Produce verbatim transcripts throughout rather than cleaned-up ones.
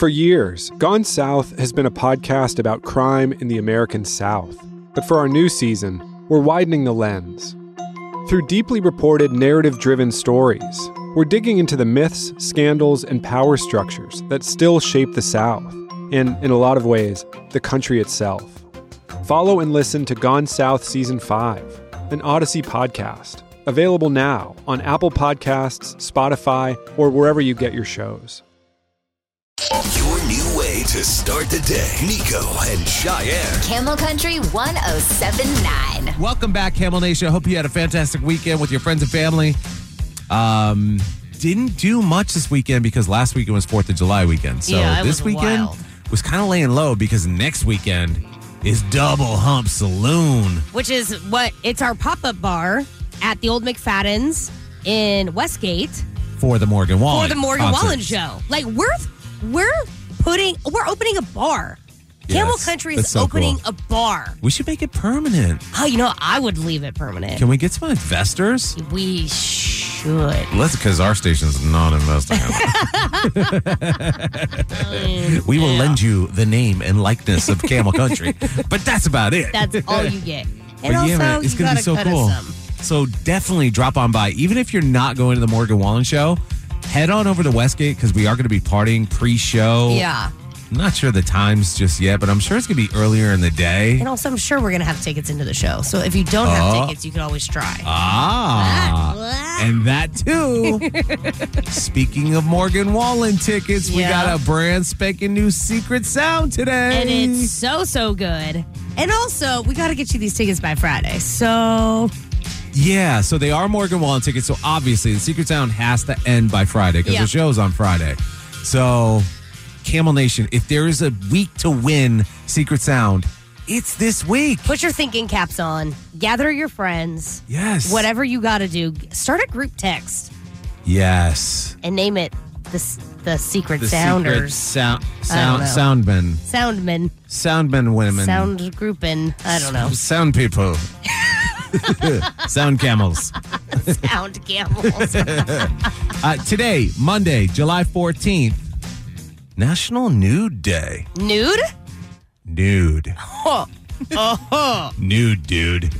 For years, Gone South has been a podcast about crime in the American South. But for our new season, we're widening the lens. Through deeply reported, narrative-driven stories, we're digging into the myths, scandals, and power structures that still shape the South, and, in a lot of ways, the country itself. Follow and listen to Gone South Season five, an Odyssey podcast, available now on Apple Podcasts, Spotify, or wherever you get your shows. Your new way to start the day. Nico and Cheyenne. Camel Country one oh seven point nine. Welcome back, Camel Nation. I hope you had a fantastic weekend with your friends and family. Um, didn't do much this weekend because last weekend was fourth of July weekend. So yeah, this was weekend wild. was kind of laying low because next weekend is Double Hump Saloon. Which is what, it's our pop-up bar at the Old McFadden's in Westgate. For the Morgan Wallen. For the Morgan concert. Wallen show. Like, we're we're putting, we're opening a bar. Camel Yes, Country that's is so opening cool. a bar. We should make it permanent. Oh, you know, I would leave it permanent. Can we get some investors? We should. Let's, because our station's not investing in it. We will Yeah. lend you the name and likeness of Camel Country, but that's about it. That's all you get. And But also, yeah, man, it's you gonna be gotta so cut us cool. some. So definitely drop on by. Even if you're not going to the Morgan Wallen show, head on over to Westgate because we are going to be partying pre-show. Yeah. I'm not sure the times just yet, but I'm sure it's going to be earlier in the day. And also, I'm sure we're going to have tickets into the show. So if you don't have Oh. tickets, you can always try. Ah, and that too. Speaking of Morgan Wallen tickets, we Yeah. got a brand spanking new Secret Sound today. And it's so, so good. And also, we got to get you these tickets by Friday. So, Yeah, so they are Morgan Wallen tickets. So obviously, the Secret Sound has to end by Friday because Yeah. the show's on Friday. So, Camel Nation, if there is a week to win Secret Sound, it's this week. put your thinking caps on. Gather your friends. Yes. Whatever you got to do. Start a group text Yes. and name it the, s- the Secret The Sounders. Secret sound, I don't sound, soundmen. Soundmen. Soundmen women. Sound grouping. I don't know. Sound people. Sound camels. Sound camels. Uh, today, Monday, July fourteenth, National Nude Day. Nude? Nude. Oh. Oh. Nude, dude.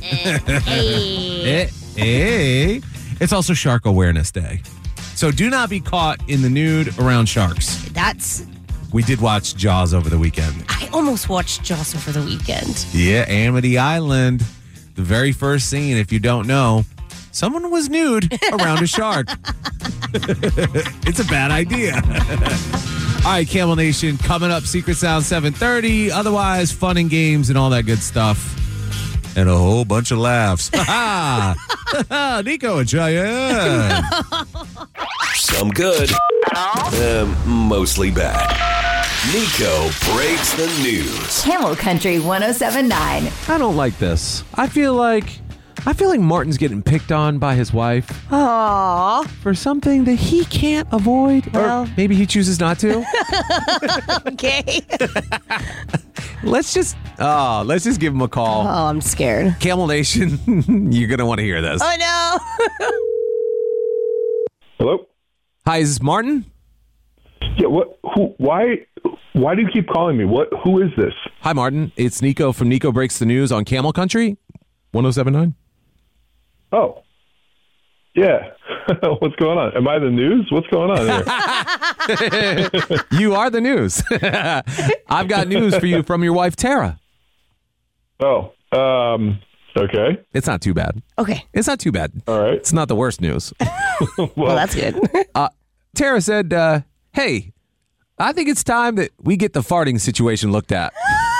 Hey. Eh, eh. It's also Shark Awareness Day. So do not be caught in the nude around sharks. That's. We did watch Jaws over the weekend. I almost watched Jocelyn for the weekend. Yeah, Amity Island. The very first scene, if you don't know, someone was nude around a shark. It's a bad idea. All right, Camel Nation, coming up, Secret Sound seven thirty. Otherwise, fun and games and all that good stuff. And a whole bunch of laughs. Ha Nico and Cheyenne. Some good, um, mostly bad. Nico breaks the news. Camel Country one oh seven point nine. I don't like this. I feel like I feel like Martin's getting picked on by his wife Aww. for something that he can't avoid. Well- or maybe he chooses not to. Okay. let's just oh, let's just give him a call. Oh, I'm scared. Camel Nation, you're gonna want to hear this. Oh, no. Hello? Hi, is this Martin? Yeah, what who why why do you keep calling me? What who is this? Hi, Martin. It's Nico from Nico Breaks the News on Camel Country one oh seven point nine. Oh. Yeah. What's going on? Am I the news? What's going on here? You are the news. I've got news for you from your wife, Tara. Oh. Um okay. It's not too bad. Okay. It's not too bad. All right. It's not the worst news. Well, that's good. Tara said, uh, hey, I think it's time that we get the farting situation looked at.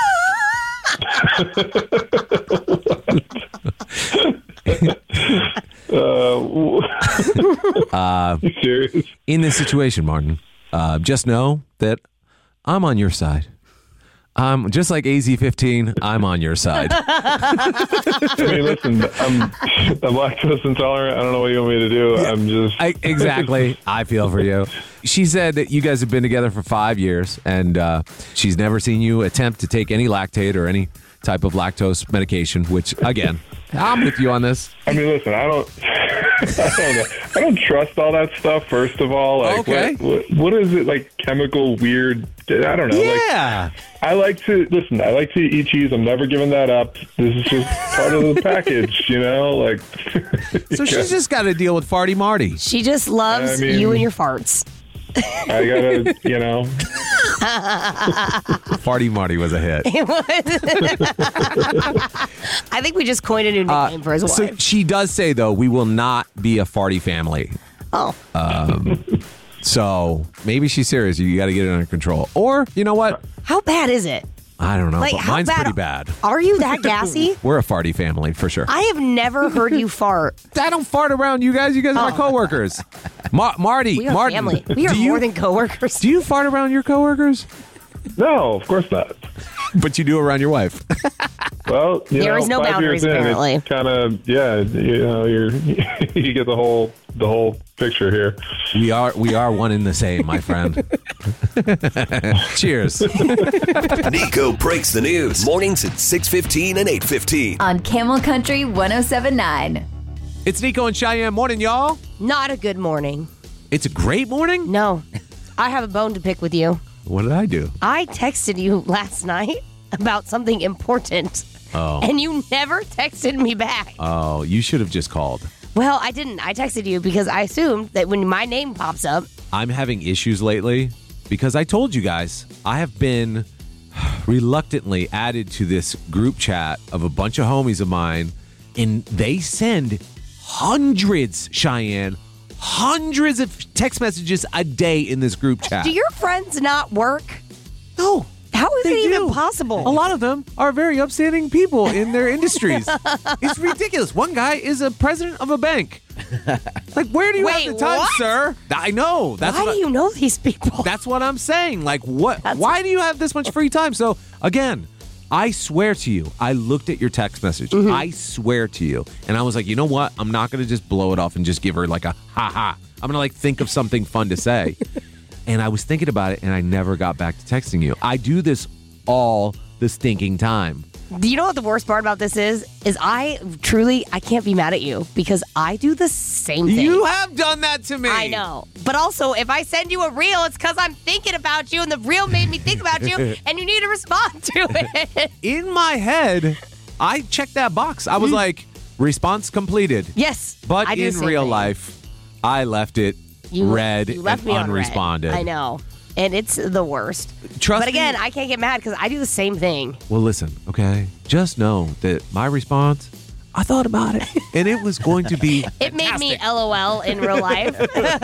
uh, you serious? In this situation, Martin, uh, just know that I'm on your side. Um, just like A Z fifteen, I'm on your side. I mean, listen, I'm, I'm lactose intolerant. I don't know what you want me to do. I'm just... I, exactly. I feel for you. She said that you guys have been together for five years, and uh, she's never seen you attempt to take any Lactate or any type of lactose medication, which, again, I'm with you on this. I mean, listen, I don't... I don't know. I don't trust all that stuff. First of all, like, Okay. what, what, what is it like? Chemical weird? I don't know. Yeah. Like, I like to listen. I like to eat cheese. I'm never giving that up. This is just part of the package, you know. Like, So she's just got to deal with Farty Marty. She just loves I mean- you and your farts. I gotta, you know. Farty Marty was a hit. I think we just coined a new nickname for his wife. So she does say, though, we will not be a farty family. oh. So maybe she's serious. You got to get it under control. Or, you know what? How bad is it? I don't know. Like, but how mine's bad pretty bad. Are you that gassy? We're a farty family for sure. I have never heard you fart. I don't fart around you guys. You guys are my coworkers. Mar- Marty, We are Martin, family. We are do you, more than coworkers. Do you fart around your coworkers? No, of course not. But you do around your wife. Well, you There know, is no five boundaries, years in, apparently. Kind of, yeah. You know, you're you get the whole the whole picture here. We are we are one in the same, my friend. Cheers. Nico breaks the news. Mornings at six fifteen and eight fifteen. On Camel Country ten seventy-nine. It's Nico and Cheyenne. Morning, y'all. Not a good morning. It's a great morning. No. I have a bone to pick with you. What did I do? I texted you last night about something important. Oh. And you never texted me back. Oh, you should have just called. Well, I didn't. I texted you because I assumed that when my name pops up, I'm having issues lately because I told you guys I have been reluctantly added to this group chat of a bunch of homies of mine, and they send hundreds, Cheyenne, hundreds of text messages a day in this group chat. do your friends not work? No. How is They it even do. possible? A lot of them are very upstanding people in their industries. It's ridiculous. One guy is a president of a bank. Like, where do you Wait, have the time, what? sir? I know. That's Why what do I- you know these people? That's what I'm saying. Like, what? That's- Why do you have this much free time? So, again, I swear to you, I looked at your text message. Mm-hmm. I swear to you. And I was like, you know what? I'm not going to just blow it off and just give her like a ha ha. I'm going to like think of something fun to say. And I was thinking about it and I never got back to texting you. I do this all the stinking time. Do you know what the worst part about this is? Is I truly, I can't be mad at you because I do the same thing. You have done that to me. I know. But also, if I send you a reel, it's because I'm thinking about you and the reel made me think about you and you need to respond to it. In my head, I checked that box. I was like, response completed. Yes. But I do the in same real thing. life, I left it You, read you left and me on red. unresponded. I know. And it's the worst. Trust but again, me. I can't get mad because I do the same thing. Well, listen, okay? Just know that my response, I thought about it, and it was going to be It made me LOL in real life.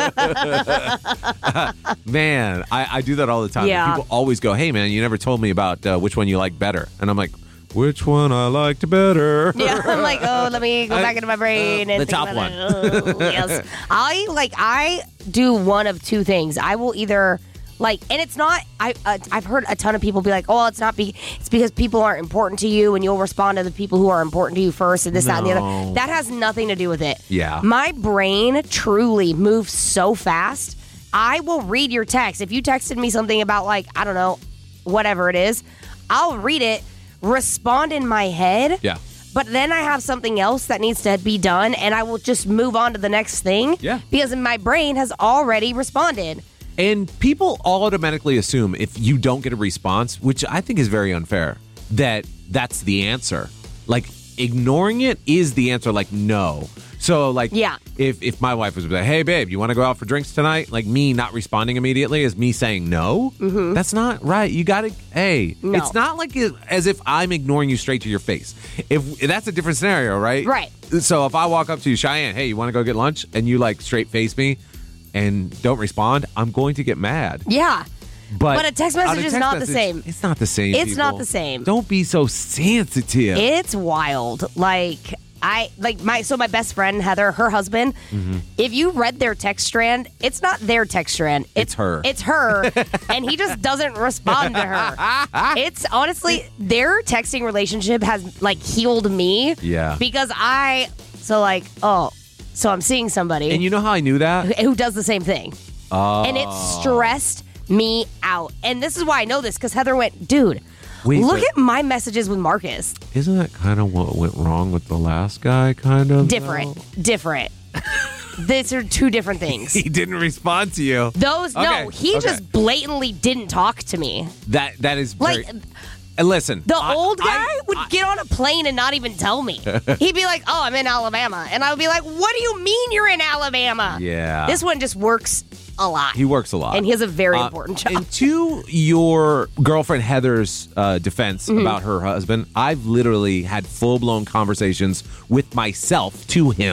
man, I, I do that all the time. Yeah. People always go, hey, man, you never told me about uh, which one you like better. And I'm like, which one I liked better? Yeah, I'm like, oh, let me go I- back into my brain uh, and the think top about it. Oh, yes, I like I do one of two things. I will either like, and it's not. I uh, I've heard a ton of people be like, oh, it's not be. It's because people aren't important to you, and you'll respond to the people who are important to you first, and this, that, and the No. other. That has nothing to do with it. Yeah. my brain truly moves so fast. I will read your text. If you texted me something about like I don't know, whatever it is, I'll read it. Respond in my head. Yeah. But then I have something else that needs to be done, and I will just move on to the next thing. Yeah. Because my brain has already responded. And people automatically assume if you don't get a response, which I think is very unfair, that that's the answer. Like, ignoring it is the answer. Like, no. So, like, Yeah. if, if my wife was like, hey, babe, you want to go out for drinks tonight? Like, me not responding immediately is me saying no. Mm-hmm. That's not right. You got to, hey, No. it's not like it, as if I'm ignoring you straight to your face. If that's a different scenario, right? Right. So if I walk up to you, Cheyenne, hey, you want to go get lunch? And you, like, straight face me and don't respond, I'm going to get mad. Yeah. But, But a text on message is not the same. It's not the same. It's not people. the same. Don't be so sensitive. It's wild. Like, I, like my, so my best friend, Heather, her husband, Mm-hmm. if you read their text strand, it's not their text strand. It's her. It's her. And he just doesn't respond to her. It's honestly, their texting relationship has like healed me. Yeah. Because I, so like, oh, so I'm seeing somebody. And you know how I knew that? who does the same thing. Oh. And it stressed me out. And this is why I know this, because Heather went, dude, Wait, look but- at my messages with Marcus. Isn't that kind of what went wrong with the last guy, kind of? Different. though? Different. these are two different things. He didn't respond to you. Those, no, Okay, he okay. just blatantly didn't talk to me. That That is very... Like, And listen. the I- old guy I- would I- get on a plane and not even tell me. He'd be like, oh, I'm in Alabama. And I would be like, what do you mean you're in Alabama? Yeah. This one just works a lot. He works a lot. And he has a very Uh, important job. And to your girlfriend Heather's uh, defense Mm-hmm. about her husband, I've literally had full-blown conversations with myself to him.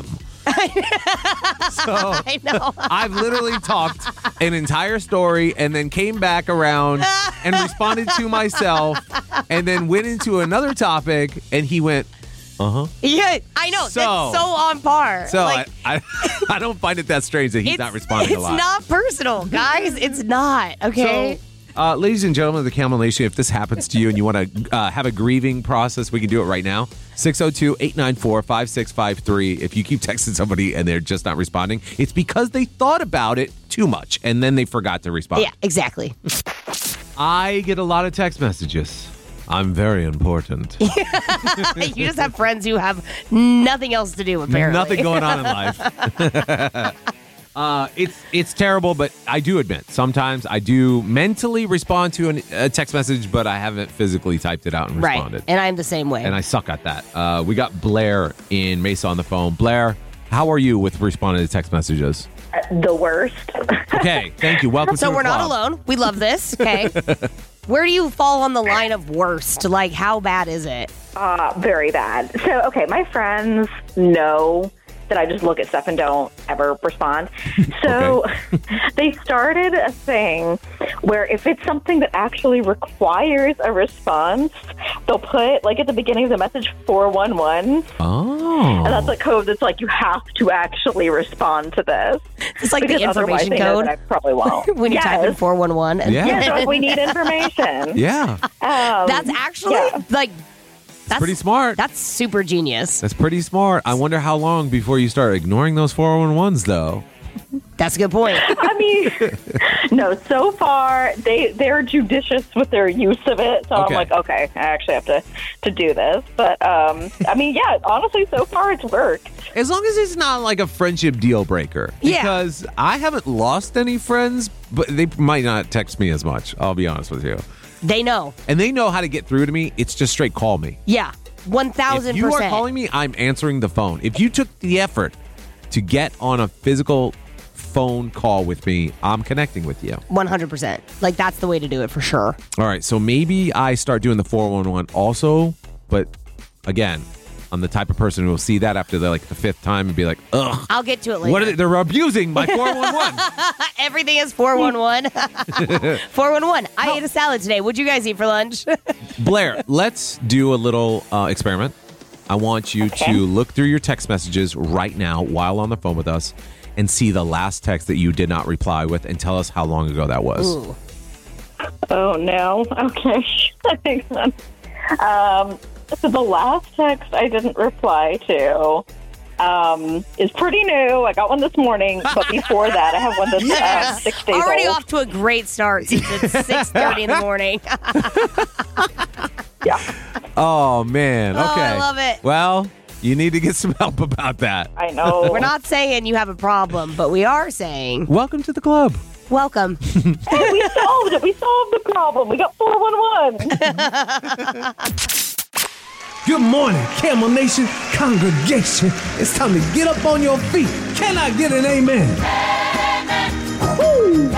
So I know. I've literally talked an entire story and then came back around and responded to myself and then went into another topic and he went, uh-huh. Yeah, I know. So- That's so on par. So Like, I, I I don't find it that strange that he's it's, not responding it's a lot. not personal, guys. It's not, okay? So, uh, ladies and gentlemen of the Camel Nation, if this happens to you and you want to uh, have a grieving process, we can do it right now. six oh two, eight nine four, five six five three. If you keep texting somebody and they're just not responding, it's because they thought about it too much and then they forgot to respond. Yeah, exactly. I get a lot of text messages. I'm very important. You just have friends who have nothing else to do, apparently. Nothing going on in life. Uh, it's it's terrible, but I do admit sometimes I do mentally respond to an, a text message, but I haven't physically typed it out and Right, responded. and I'm the same way. And I suck at that. Uh, we got Blair in Mesa on the phone. Blair, how are you with responding to text messages? The worst. Okay, thank you. Welcome so to the we're not club. alone. We love this, okay? Where do you fall on the line of worst? Like, how bad is it? Uh, very bad. So, okay, my friends know that I just look at stuff and don't ever respond. So they started a thing where if it's something that actually requires a response, they'll put, like at the beginning of the message, four one one. Oh. And that's a code that's like, you have to actually respond to this. It's like Because the otherwise information they know code that I probably won't. when you yes. type in four one one. And Yeah. Yeah, so if we need information. Yeah, Um, That's actually, yeah. like, that's pretty smart. That's super genius. That's pretty smart. I wonder how long before you start ignoring those four one ones, though. That's a good point. I mean, no, so far they they're judicious with their use of it. So Okay. I'm like, okay, I actually have to, to do this. But um, I mean, yeah, honestly, so far it's worked. As long as it's not like a friendship deal breaker. Yeah. Because I haven't lost any friends, but they might not text me as much. I'll be honest with you. They know. And they know how to get through to me. It's just straight call me. Yeah, one If thousand you are percent. calling me, I'm answering the phone. If you took the effort to get on a physical phone call with me, I'm connecting with you. one hundred percent. Like, that's the way to do it for sure. All right, so maybe I start doing the four one one also, but again, I'm the type of person who will see that after the like the fifth time and be like, ugh, I'll get to it later. what are they? They're abusing my four one one. Everything is four one one. four one one. I ate a salad today. What'd you guys eat for lunch? Blair, let's do a little uh, experiment. I want you Okay. to look through your text messages right now while on the phone with us and see the last text that you did not reply with and tell us how long ago that was. Ooh. Oh, no. Okay. Hang on. Um, so the last text I didn't reply to um, is pretty new. I got one this morning, but before that, I have one that's uh, six days Already old. off to a great start since it's six thirty in the morning. Yeah. Oh, man. Oh, Okay. I love it. Well, you need to get some help about that. I know. We're not saying you have a problem, but we are saying Welcome to the club. welcome. Hey, we solved it. We solved the problem. We got four one one. Good morning, Camel Nation congregation. It's time to get up on your feet. Can I get an amen? Woo.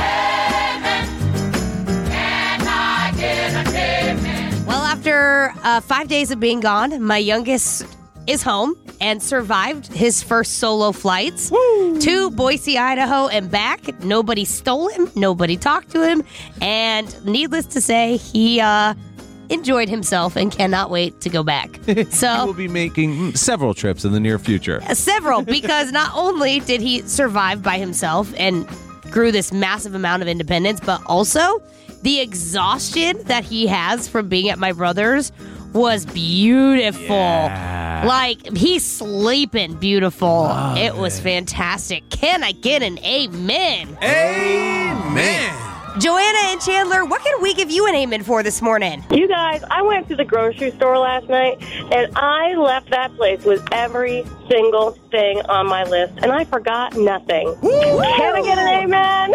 Well, after uh, five days of being gone, my youngest is home and survived his first solo flights to Boise, Idaho, and back. Nobody stole him. Nobody talked to him. And needless to say, he uh, enjoyed himself and cannot wait to go back. We'll So, be making several trips in the near future. several, because not only did he survive by himself and grew this massive amount of independence, but also the exhaustion that he has from being at my brother's was beautiful. Yeah. Like, he's sleeping beautiful. Love it was it. fantastic. Can I get an amen? Amen. Joanna and Chandler, what can we give you an amen for this morning? You guys, I went to the grocery store last night, and I left that place with every single thing on my list, and I forgot nothing. Woo! Can I get an amen?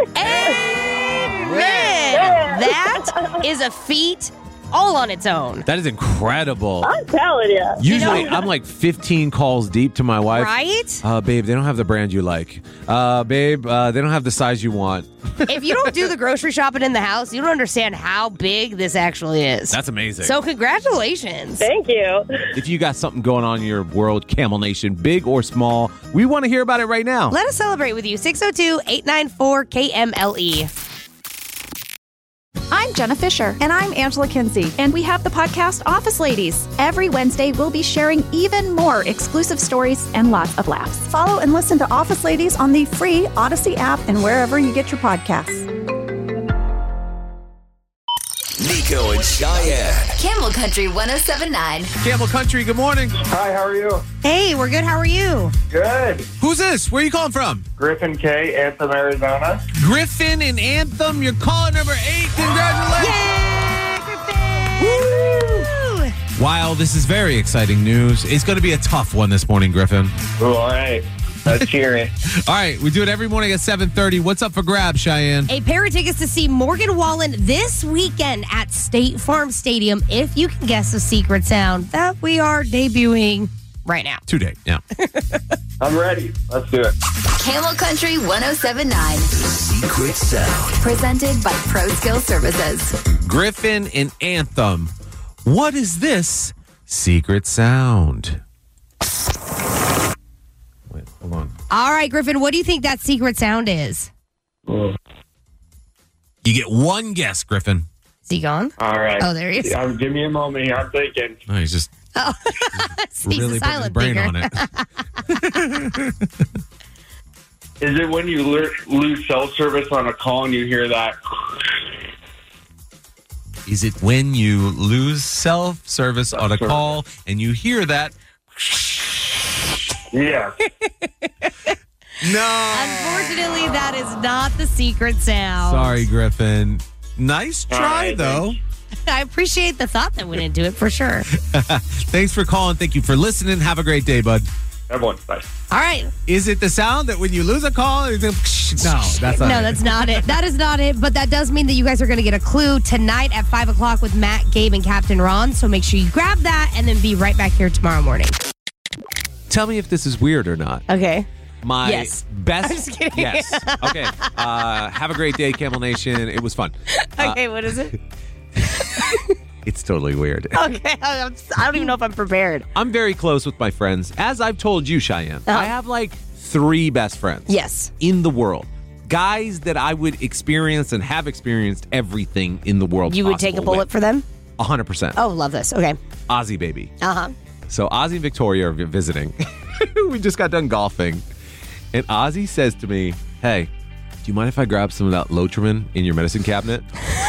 Amen! That is a feat all on its own. That is incredible. I'm telling you. Usually, You know- I'm like fifteen calls deep to my wife. Right? Uh, babe, they don't have the brand you like. Uh, babe, uh, they don't have the size you want. If you don't do the grocery shopping in the house, you don't understand how big this actually is. That's amazing. So congratulations. Thank you. If you got something going on in your world, Camel Nation, big or small, we want to hear about it right now. Let us celebrate with you. six oh two, eight nine four, K M L E. I'm Jenna Fisher. And I'm Angela Kinsey. And we have the podcast Office Ladies. Every Wednesday, we'll be sharing even more exclusive stories and lots of laughs. Follow and listen to Office Ladies on the free Odyssey app and wherever you get your podcasts. Nico and Cheyenne. Camel Country ten seventy-nine. Camel Country, good morning. Hi, how are you? Hey, we're good. How are you? Good. Who's this? Where are you calling from? Griffin K, Anthem, Arizona. Griffin and Anthem. You're calling number eight. Congratulations. Woo! While this is very exciting news, it's going to be a tough one this morning, Griffin. Oh, all right. Let's hear it. All right, we do it every morning at seven thirty. What's up for grabs, Cheyenne? A pair of tickets to see Morgan Wallen this weekend at State Farm Stadium if you can guess the secret sound that we are debuting right now. Today, yeah. I'm ready. Let's do it. Camel Country ten seventy-nine. Secret sound. Presented by Pro Skill Services. Griffin and Anthem. What is this secret sound? Wait, hold on. All right, Griffin, what do you think that secret sound is? You get one guess, Griffin. Is he gone? All right. Oh, there he is. Um, give me a moment here. I'm thinking. Oh, he's just Oh, he's really a putting his silent brain thinker. on it. Is it when you lo- lose cell service on a call and you hear that? Is it when you lose self-service on a call and you hear that? Yeah. No. Unfortunately, that is not the secret sound. Sorry, Griffin. Nice All try, right, though. I appreciate the thought that went into it for sure. Thanks for calling. Thank you for listening. Have a great day, bud. Everyone, bye. All right. Is it the sound that when you lose a call? It's a, no, that's not No, it. that's not it. That is not it. But that does mean that you guys are going to get a clue tonight at five o'clock with Matt, Gabe, and Captain Ron. So make sure you grab that and then be right back here tomorrow morning. Tell me if this is weird or not. Okay. My Yes. best. I'm just kidding. Yes. Okay. Uh, have a great day, Camel Nation. It was fun. Uh, Okay, what is it? it's totally weird. Okay, I'm, I don't even know if I'm prepared. I'm very close with my friends. As I've told you, Cheyenne, Uh-huh. I have like three best friends. Yes. In the world. Guys that I would experience and have experienced everything in the world. You would take a possible bullet with. for them? one hundred percent. Oh, love this. Okay. Ozzy, baby. Uh-huh. So Ozzy and Victoria are visiting. We just got done golfing. And Ozzy says to me, hey, do you mind if I grab some of that Lotrimin in your medicine cabinet?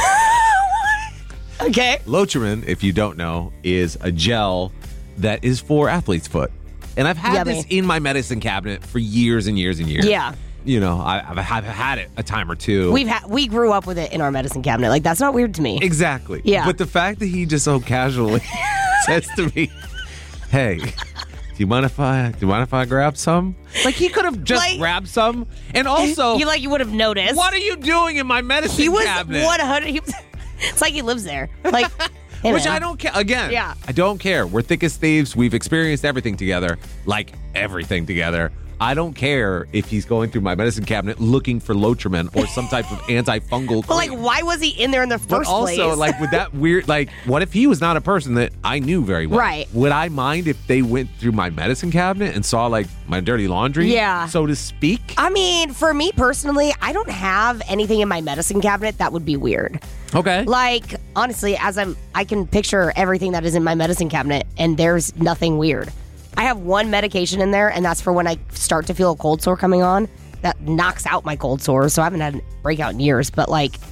Okay. Lotrimin, if you don't know, is a gel that is for athlete's foot. And I've had Yummy. this in my medicine cabinet for years and years and years. Yeah. You know, I, I've, I've had it a time or two. We've had we grew up with it in our medicine cabinet. Like that's not weird to me. Exactly. Yeah. But the fact that he just so casually says to me, hey, do you mind if I do you mind if I grab some? Like he could have just Like- grabbed some. And also, you like you would have noticed. what are you doing in my medicine He was cabinet? one hundred. He, it's like he lives there. Like, hey, Which man. I don't care. Again, Yeah. I don't care. We're thick as thieves. We've experienced everything together, like everything together. I don't care if he's going through my medicine cabinet looking for Lotrimin or some type of antifungal. But like, cream. why was he in there in the first But also, place? like, with that weird, like, what if he was not a person that I knew very well? Right. Would I mind if they went through my medicine cabinet and saw, like, my dirty laundry? Yeah. So to speak? I mean, for me personally, I don't have anything in my medicine cabinet that would be weird. Okay. Like, honestly, as I'm, I can picture everything that is in my medicine cabinet, and there's nothing weird. I have one medication in there, and that's for when I start to feel a cold sore coming on. That knocks out my cold sore, so I haven't had a breakout in years. But like,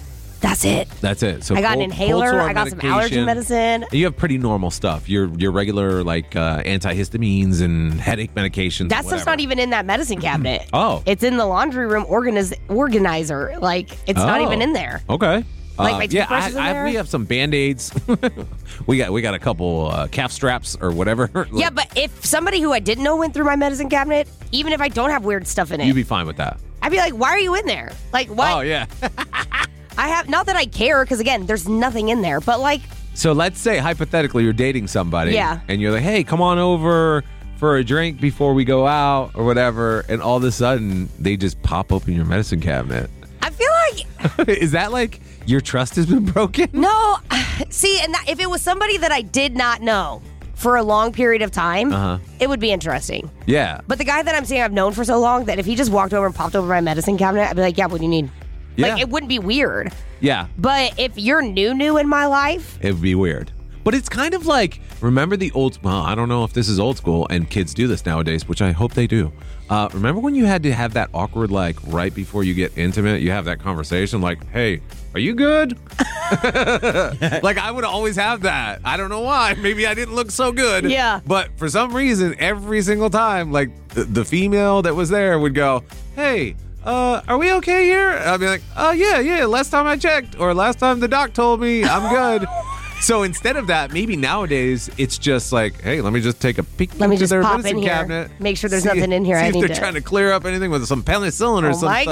That's it. That's it. So I got cold, an inhaler. cold sore I got some allergy medicine. You have pretty normal stuff. Your your regular like uh, antihistamines and headache medications. That stuff's not even in that medicine cabinet. Oh. It's in the laundry room organiz- organizer. Like, it's not Oh. even in there. Okay. Like Uh, my yeah, toothbrush is in I, I, there? we have some Band-Aids. we got we got a couple uh, calf straps or whatever. Yeah, but if somebody who I didn't know went through my medicine cabinet, even if I don't have weird stuff in it, You'd be fine with that. I'd be like, why are you in there? Like, what? Oh, yeah. I have, not that I care, because again, there's nothing in there, but like, So let's say, hypothetically, you're dating somebody. Yeah. And you're like, hey, come on over for a drink before we go out or whatever. And all of a sudden, they just pop open your medicine cabinet. I feel like... Is that like your trust has been broken? No. See, and that, if it was somebody that I did not know for a long period of time, Uh-huh. it would be interesting. Yeah. But the guy that I'm saying I've known for so long, that if he just walked over and popped over my medicine cabinet, I'd be like, yeah, what do you need? Yeah. Like, it wouldn't be weird. Yeah. But if you're new, new in my life, It would be weird. But it's kind of like, remember the old, well, I don't know if this is old school and kids do this nowadays, which I hope they do. Uh, remember when you had to have that awkward, like, right before you get intimate, you have that conversation like, hey, are you good? Like, I would always have that. I don't know why. Maybe I didn't look so good. Yeah. But for some reason, every single time, like, the, the female that was there would go, hey, Uh, are we okay here? I'd be like, oh, yeah, yeah. Last time I checked, or last time the doc told me I'm good. So instead of that, maybe nowadays it's just like, hey, let me just take a peek Let me into just their pop medicine in here. cabinet. Make sure there's see- nothing in here See I if need they're to- trying to clear up anything with some penicillin or oh some my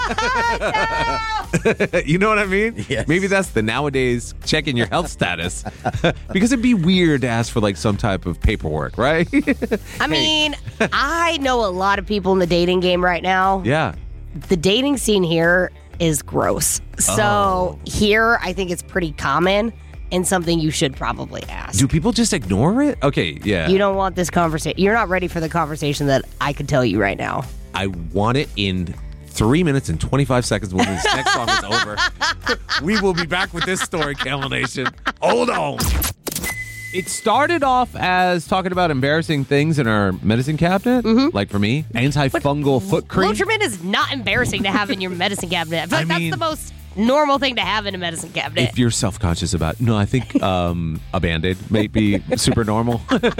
stuff. God. You know what I mean? Yes. Maybe that's the nowadays checking your health status. Because it'd be weird to ask for like some type of paperwork, right? I mean, I know a lot of people in the dating game right now. Yeah. The dating scene here is gross. So Oh. here, I think it's pretty common and something you should probably ask. Do people just ignore it? Okay, yeah. You don't want this conversation. You're not ready for the conversation that I could tell you right now. I want it in three minutes and twenty-five seconds when this next song is over. We will be back with this story, Camel Nation. Hold on. It started off as talking about embarrassing things in our medicine cabinet. Mm-hmm. Like for me, antifungal foot cream. Lotrimin is not embarrassing to have in your medicine cabinet. I feel like I that's mean- the most normal thing to have in a medicine cabinet. If you're self-conscious about no, I think um, a Band-Aid may be super normal.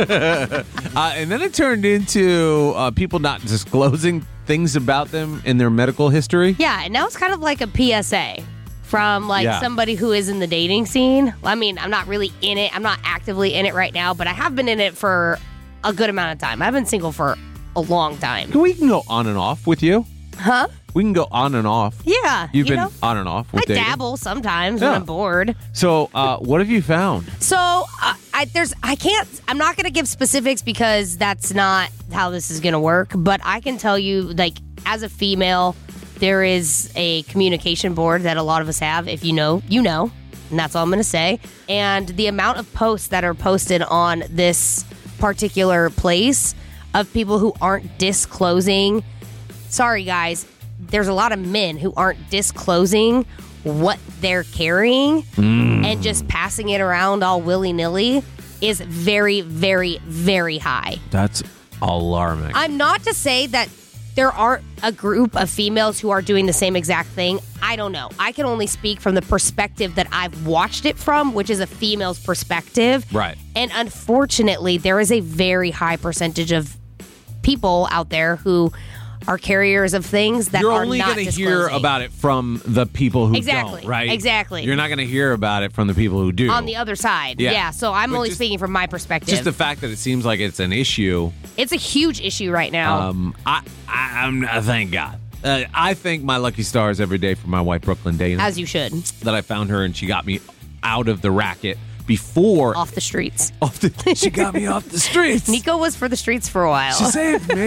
uh, and then it turned into uh, people not disclosing things about them in their medical history. Yeah, and now it's kind of like a P S A from like Yeah. somebody who is in the dating scene. I mean, I'm not really in it. I'm not actively in it right now, but I have been in it for a good amount of time. I've been single for a long time. We can go on and off with you. Huh? We can go on and off. Yeah. You've you been know? on and off with I dating. dabble sometimes Yeah. when I'm bored. So, uh, what have you found? So uh, I there's I can't I'm not going to give specifics because that's not how this is going to work. But I can tell you, like, as a female, there is a communication board that a lot of us have. If you know, you know, and that's all I'm going to say. And the amount of posts that are posted on this particular place of people who aren't disclosing. Sorry, guys. There's a lot of men who aren't disclosing what they're carrying Mm. and just passing it around all willy-nilly is very, very, very high. That's alarming. I'm not to say that there aren't a group of females who are doing the same exact thing. I don't know. I can only speak from the perspective that I've watched it from, which is a female's perspective. Right. And unfortunately, there is a very high percentage of people out there who are carriers of things that You're are only not going to hear disclosing. about it from the people who Exactly. don't, right? Exactly. You're not going to hear about it from the people who do. on the other side. Yeah. Yeah. So I'm But only just- speaking from my perspective. Just the fact that it seems like it's an issue. it's a huge issue right now. Um, I, I, I'm, uh, thank God. Uh, I thank my lucky stars every day for my wife, Brooklyn Dana, as you should. that I found her and she got me out of the racket before. Off the streets. Off the, she got me off the streets. Nico was for the streets for a while. She saved me.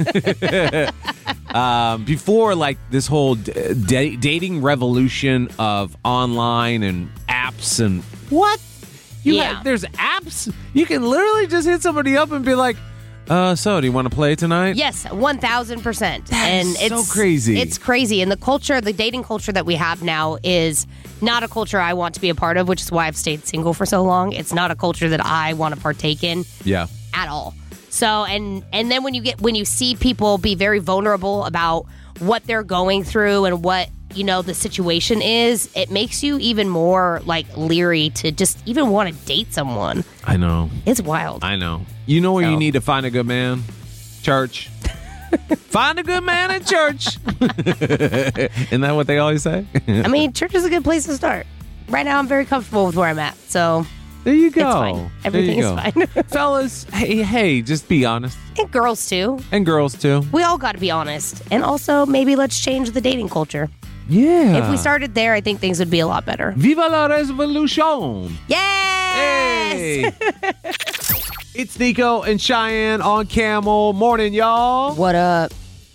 um, before, like, this whole d- da- dating revolution of online and apps and what? You Yeah. have, there's apps. You can literally just hit somebody up and be like, uh, so do you want to play tonight? Yes, one thousand percent. That And is so it's crazy. It's crazy. And the culture, the dating culture that we have now is not a culture I want to be a part of, which is why I've stayed single for so long. It's not a culture that I want to partake in Yeah. at all. So, and and then when you get when you see people be very vulnerable about what they're going through and what you know, the situation is, it makes you even more like leery to just even want to date someone. I know. It's wild. I know. You know where So. you need to find a good man? Church. Find a good man at church. Isn't that what they always say? I mean, church is a good place to start. Right now, I'm very comfortable with where I'm at. So there you go. It's fine. Everything There is you fine. Fellas, hey, hey, just be honest. And girls, too. And girls, too. We all got to be honest. And also, maybe let's change the dating culture. Yeah. If we started there, I think things would be a lot better. Viva la revolution. Yes! Hey. It's Nico and Cheyenne on Camel. Morning, y'all. What up?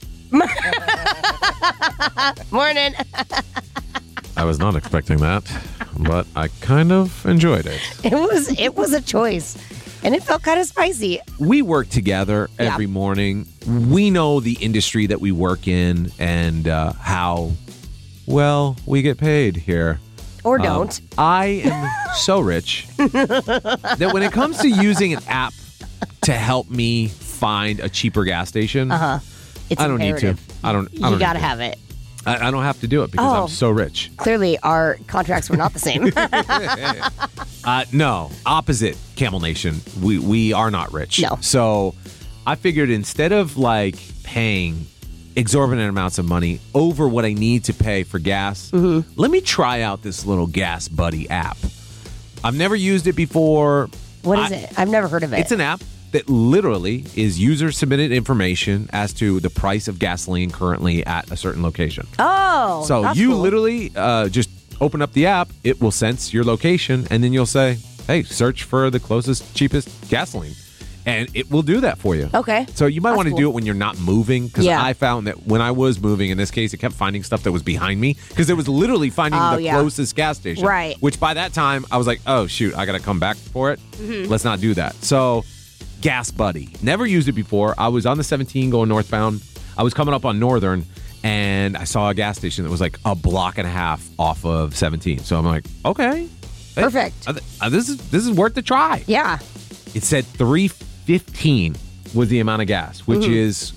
Morning. I was not expecting that, but I kind of enjoyed it. It was it was a choice, and it felt kind of spicy. We work together every Yeah. morning. We know the industry that we work in and uh, how well we get paid here. Or Um, don't. I am so rich that when it comes to using an app to help me find a cheaper gas station, Uh-huh. It's I don't imperative. need to. I don't. I You don't got to need have it. I, I don't have to do it because Oh. I'm so rich. Clearly, our contracts were not the same. Uh, no, opposite Camel Nation. We we are not rich. No. So I figured instead of like paying exorbitant amounts of money over what I need to pay for gas, Mm-hmm. let me try out this little Gas Buddy app. I've never used it before. What is I- it? I've never heard of it. It's an app that literally is user submitted information as to the price of gasoline currently at a certain location. Oh, So that's you cool. literally uh, just open up the app, it will sense your location, and then you'll say, hey, search for the closest, cheapest gasoline. And it will do that for you. Okay. So you might That's want to cool. do it when you're not moving, because Yeah. I found that when I was moving, in this case, it kept finding stuff that was behind me, because it was literally finding Oh, the yeah. closest gas station. Right. Which by that time, I was like, oh, shoot, I got to come back for it. Mhm. Let's not do that. So Gas Buddy. Never used it before. I was on the seventeen going northbound. I was coming up on Northern, and I saw a gas station that was like a block and a half off of seventeen. So I'm like, okay. Hey, Perfect. uh, uh, this is this is worth the try. Yeah. It said three fifteen was the amount of gas, which Mhm. is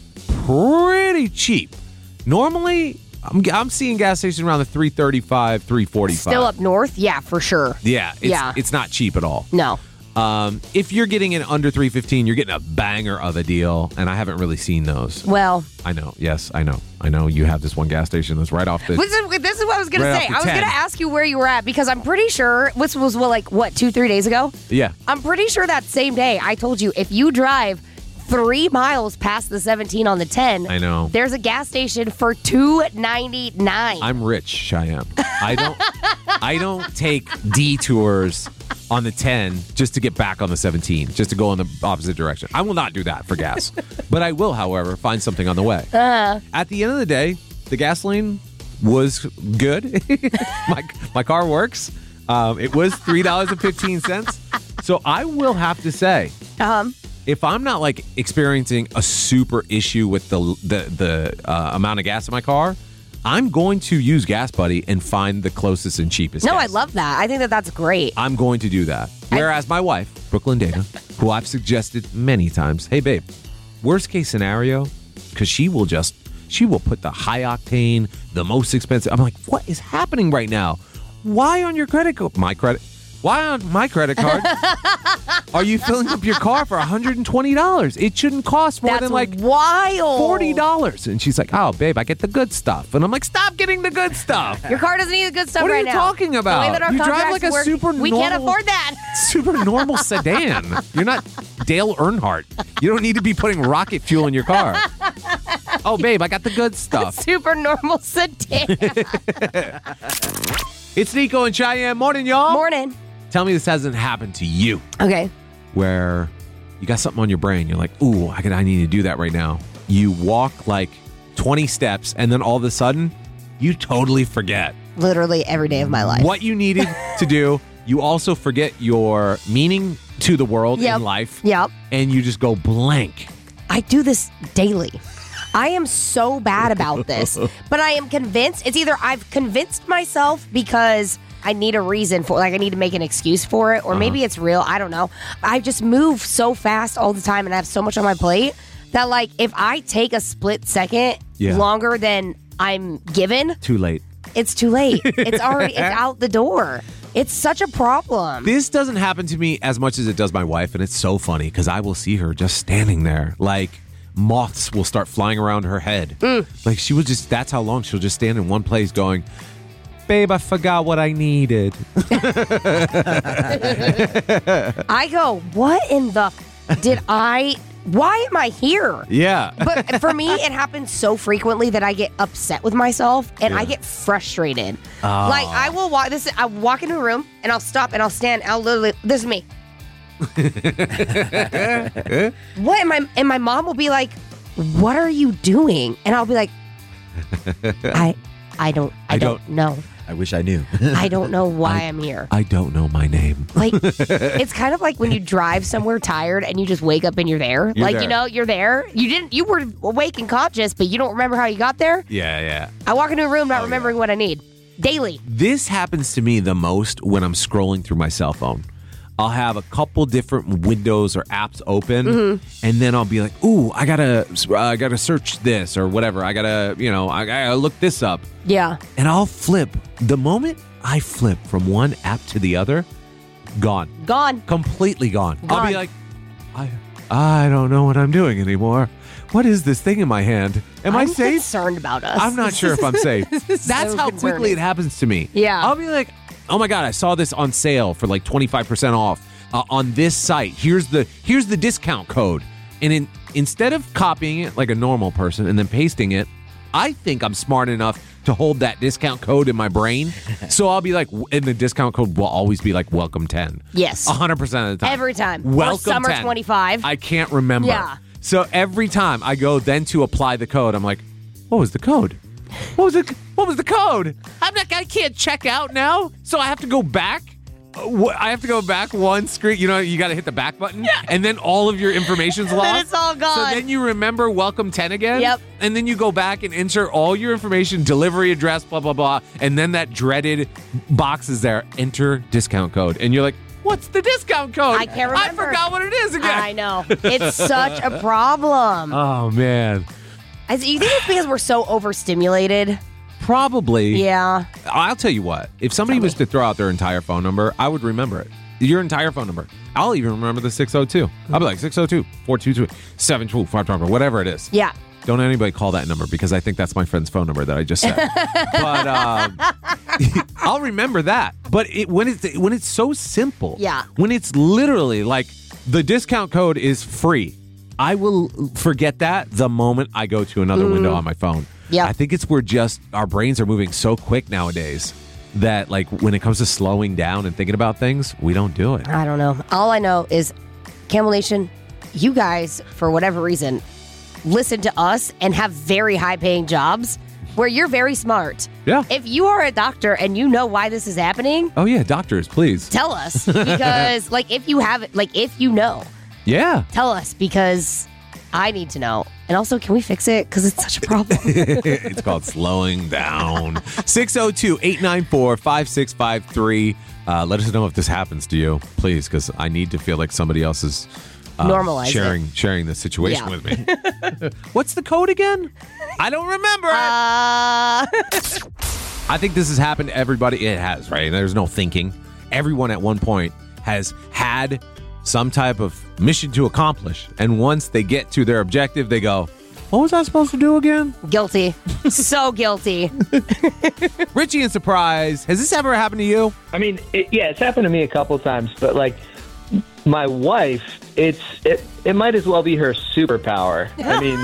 pretty cheap. Normally, I'm, I'm seeing gas stations around the three thirty-five, three forty-five. Still up north? Yeah, for sure. Yeah, it's, Yeah. it's not cheap at all. No. Um, if you're getting it under three fifteen, you're getting a banger of a deal, and I haven't really seen those. Well, I know. Yes, I know. I know you have this one gas station that's right off the. this is, this is what I was going Right to off say. the I was going ten. to ask you where you were at because I'm pretty sure this was, what, like, what, two, three days ago? Yeah. I'm pretty sure that same day I told you if you drive three miles past the seventeen on the ten, I know. there's a gas station for two ninety-nine. I'm rich, Cheyenne. I don't. I don't take detours on the ten just to get back on the seventeen, just to go in the opposite direction. I will not do that for gas, but I will, however, find something on the way. Uh, At the end of the day, the gasoline was good. my my car works. Um, it was three dollars and fifteen cents. So I will have to say, um, if I'm not like experiencing a super issue with the the the uh, amount of gas in my car, I'm going to use Gas Buddy and find the closest and cheapest. no, gas. I love that. I think that that's great. I'm going to do that. Whereas my wife, Brooklyn Dana, who I've suggested many times, hey babe, worst case scenario, because she will just she will put the high octane, the most expensive. I'm like, what is happening right now? Why on your credit card? My credit. Why on my credit card are you filling up your car for one hundred twenty dollars? It shouldn't cost more That's than like wild. forty dollars. And she's like, oh, babe, I get the good stuff. And I'm like, stop getting the good stuff. Your car doesn't need the good stuff What are right you now. talking about? The way that our You drive contracts like a work, super we can't normal- afford that. Super normal sedan. You're not Dale Earnhardt. You don't need to be putting rocket fuel in your car. Oh, babe, I got the good stuff. Super normal sedan. It's Nico and Cheyenne. Morning, y'all. Morning. Tell me this hasn't happened to you, Okay. where you got something on your brain. You're like, ooh, I, could, I need to do that right now. You walk like twenty steps, and then all of a sudden, you totally forget Literally every day of my life. what you needed to do. You also forget your meaning to the world Yep. in life. Yep. And you just go blank. I do this daily. I am so bad about this, but I am convinced it's either I've convinced myself because I need a reason for, like I need to make an excuse for it, or Uh-huh. maybe it's real. I don't know. I just move so fast all the time and I have so much on my plate that like if I take a split second Yeah. longer than I'm given, Too late. it's too late. It's already it's out the door. It's such a problem. This doesn't happen to me as much as it does my wife, and it's so funny because I will see her just standing there like moths will start flying around her head. Mm. Like she will just, that's how long she'll just stand in one place going, babe, I forgot what I needed. I go, what in the did I why am I here? Yeah. But for me, it happens so frequently that I get upset with myself and Yeah. I get frustrated. Oh. Like I will walk this I walk into a room and I'll stop and I'll stand. I'll literally this is me. What am I? And my mom will be like, "What are you doing?" And I'll be like, "I, I don't, I, I don't, don't- know. I wish I knew. I don't know why I'm here." I don't know my name. Like, it's kind of like when you drive somewhere tired and you just wake up and you're there. You're like, there. you know, you're there. You didn't. You were awake and conscious, but you don't remember how you got there. Yeah, yeah. I walk into a room Oh, not remembering what I need daily. This happens to me the most when I'm scrolling through my cell phone. I'll have a couple different windows or apps open, Mm-hmm. and then I'll be like, "Ooh, I gotta, uh, I gotta search this or whatever. I gotta, you know, I gotta look this up." Yeah. And I'll flip. The moment I flip from one app to the other, gone, Gone. completely gone. I'll Gone. be like, I, I don't know what I'm doing anymore. What is this thing in my hand? Am I I'm safe? concerned about us. I'm not sure if I'm safe. This is That's so how concerning. quickly it happens to me. Yeah. I'll be like, oh my God, I saw this on sale for like twenty-five percent off uh, on this site. Here's the here's the discount code. And in, instead of copying it like a normal person and then pasting it, I think I'm smart enough to hold that discount code in my brain. So I'll be like, and the discount code will always be like welcome ten. Yes. one hundred percent of the time. Every time. Welcome or summer ten. twenty-five. I can't remember. Yeah. So every time I go then to apply the code, I'm like, what was the code? What was the What was the code? I'm not. I can't check out now, so I have to go back. Uh, wh- I have to go back one screen. You know, you got to hit the back button, and then all of your information's Then lost. it's all gone. So then you remember welcome ten again. Yep. And then you go back and insert all your information, delivery address, blah blah blah, and then that dreaded box is there. Enter discount code, and you're like, what's the discount code? I can't remember. I forgot what it is again. I know. It's such a problem. Oh man. I, you think it's because we're so overstimulated? Probably. Yeah. I'll tell you what. If somebody was to throw out their entire phone number, I would remember it. Your entire phone number. I'll even remember the six oh two. I'll be like six oh two, four two two, seven two five, whatever it is. Yeah. Don't anybody call that number because I think that's my friend's phone number that I just said. But um, I'll remember that. But it, when it's when it's so simple, Yeah. when it's literally like the discount code is free, I will forget that the moment I go to another window on my phone. Yeah. I think it's we're just our brains are moving so quick nowadays that like when it comes to slowing down and thinking about things, we don't do it. I don't know. All I know is, Camel Nation, you guys, for whatever reason, listen to us and have very high paying jobs where you're very smart. Yeah. If you are a doctor and you know why this is happening, Oh yeah, doctors, please. tell us. Because, like, if you have it, like, if you know, Yeah. tell us because I need to know. And also, can we fix it? Because it's such a problem. It's called slowing down. six oh two, eight nine four, five six five three. Uh, let us know if this happens to you, please, because I need to feel like somebody else is uh, Normalize it. sharing sharing this situation Yeah. with me. What's the code again? I don't remember. it. Uh, I think this has happened to everybody. It has, right? There's no thinking. Everyone at one point has had some type of mission to accomplish. And once they get to their objective, they go, what was I supposed to do again? guilty. So guilty. Richie and Surprise, has this ever happened to you? I mean, it, yeah, it's happened to me a couple times, but like my wife, it's it, it might as well be her superpower. I mean,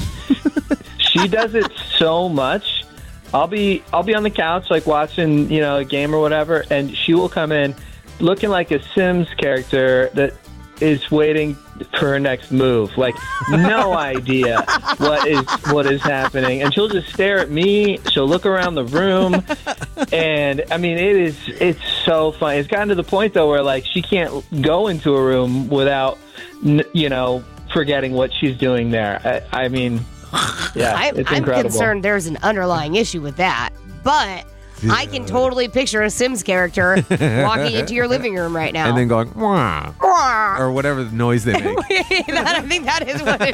she does it so much. I'll be I'll be on the couch like watching, you know, a game or whatever, and she will come in looking like a Sims character that is waiting for her next move. Like no idea what is what is happening. And she'll just stare at me, she'll look around the room, and I mean it is it's so funny. It's gotten to the point though where like she can't go into a room without n- you know, forgetting what she's doing there. I, I mean yeah, I, it's I'm incredible. concerned there's an underlying issue with that. But I can totally picture a Sims character walking into your living room right now. And then going, wah, Wah. or whatever the noise they make. that, I think that is what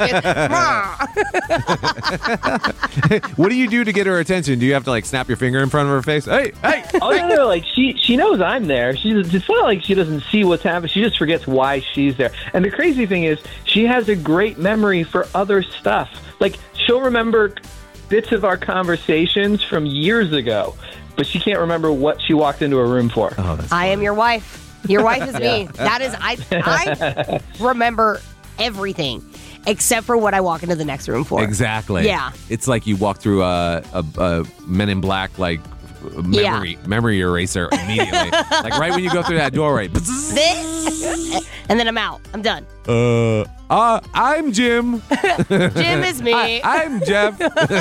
it is. What do you do to get her attention? Do you have to like snap your finger in front of her face? Hey, hey. Oh, no, no, like she, she knows I'm there. She's, it's not like she doesn't see what's happening. She just forgets why she's there. And the crazy thing is she has a great memory for other stuff. Like she'll remember bits of our conversations from years ago, but she can't remember what she walked into a room for. Oh, that's I am your wife. Your wife is me. Yeah. That is, I, I remember everything except for what I walk into the next room for. Exactly. Yeah. It's like you walk through a, a, a Men in Black, like, memory Yeah. memory eraser immediately. Like right when you go through that doorway. And then I'm out. I'm done. Uh, uh I'm Jim. Jim is me. I, I'm Jeff.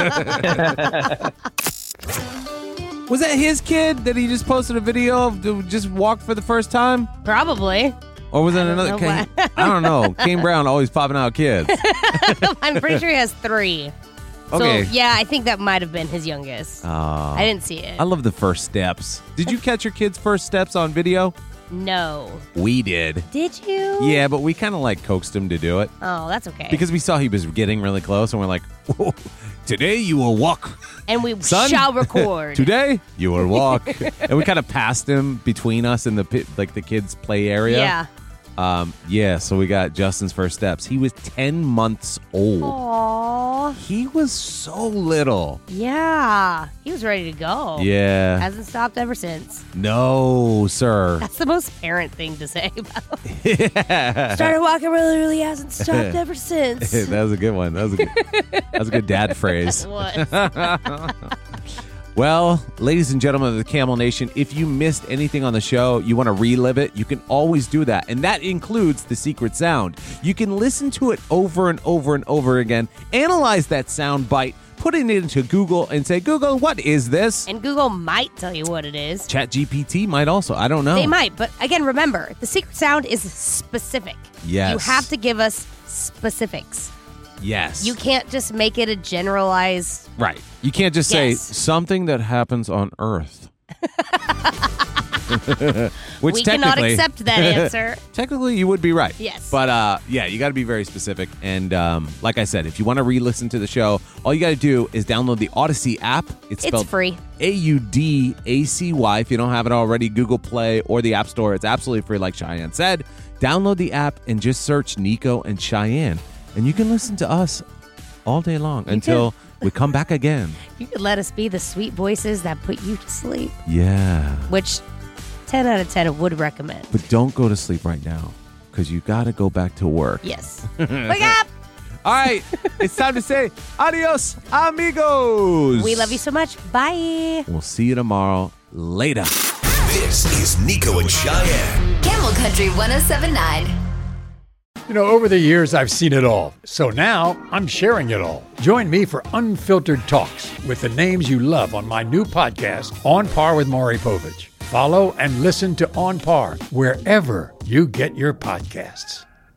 Was that his kid that he just posted a video of to just walk for the first time? Probably. Or was that another know kid? I don't know. Kane Brown always popping out kids. I'm pretty sure he has three. Okay. So, yeah, I think that might have been his youngest. Oh. I didn't see it. I love the first steps. Did you catch your kid's first steps on video? No. We did. Did you? Yeah, but we kind of like coaxed him to do it. Oh, that's okay. Because we saw he was getting really close, and we're like, whoa, today you will walk. And we Son, shall record. Today you will walk. And we kind of passed him between us and the pi- like the kids' play area. Yeah. Um, yeah, so we got Justin's first steps. He was ten months old. Aww. He was so little. Yeah. He was ready to go. Yeah. Hasn't stopped ever since. No, sir. That's the most parent thing to say about Yeah. Started walking really, really hasn't stopped ever since. That was a good one. That was a good, that was a good dad phrase. It was. Well, ladies and gentlemen of the Camel Nation, if you missed anything on the show, you want to relive it, you can always do that. And that includes the secret sound. You can listen to it over and over and over again, analyze that sound bite, put it into Google and say, Google, what is this? And Google might tell you what it is. ChatGPT might also. I don't know. They might. But again, remember, the secret sound is specific. Yes. You have to give us specifics. Yes. You can't just make it a generalized. Right. You can't just say Yes. something that happens on Earth. Which We cannot technically- accept that answer. Technically, you would be right. Yes. But uh, yeah, you got to be very specific. And um, like I said, if you want to re-listen to the show, all you got to do is download the Odyssey app. It's It's spelled free. A U D A C Y. If you don't have it already, Google Play or the App Store. It's absolutely free, like Cheyenne said. Download the app and just search Nico and Cheyenne. And you can listen to us all day long until we come back again. You could let us be the sweet voices that put you to sleep, Yeah. which ten out of ten would recommend. But don't go to sleep right now because you got to go back to work. Yes. Wake up! All right. It's time to say adios, amigos. We love you so much. Bye. We'll see you tomorrow. Later. This is Nico and Cheyenne. Camel Country one oh seven point nine. You know, over the years, I've seen it all. So now I'm sharing it all. Join me for Unfiltered Talks with the names you love on my new podcast, On Par with Maury Povich. Follow and listen to On Par wherever you get your podcasts.